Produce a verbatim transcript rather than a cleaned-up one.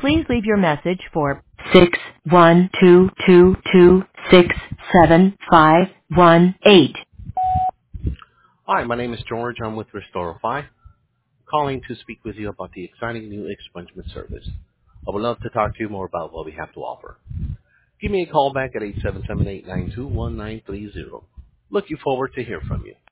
Please leave your message for six one two two two six seven five one eight. Hi, my name is George. I'm with Restorify, calling to speak with you about the exciting new expungement service. I would love to talk to you more about what we have to offer. Give me a call back at eight seven seven, eight nine two, one nine three zero. Looking forward to hear from you.